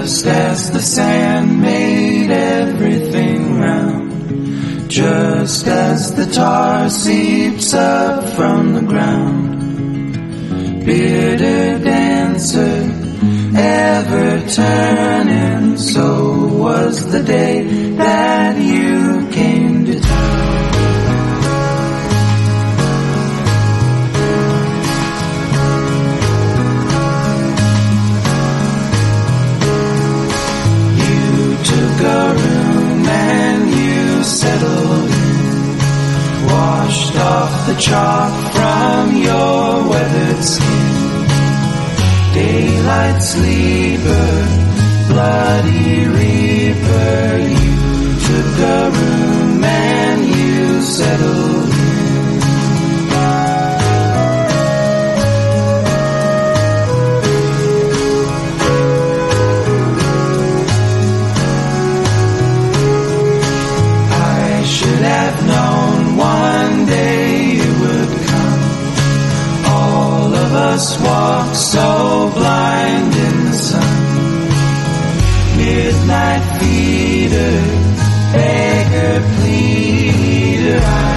just as the sand made everything round, just as the tar seeps up from the ground. Bearded dancer, ever turning, so was the day that you came to town. Took a room and you settled in, washed off the chalk from your weathered skin. Daylight sleeper, bloody reaper, you took a room and you settled in. Have known one day you would come. All of us walk so blind in the sun. Midnight feeder, beggar pleader,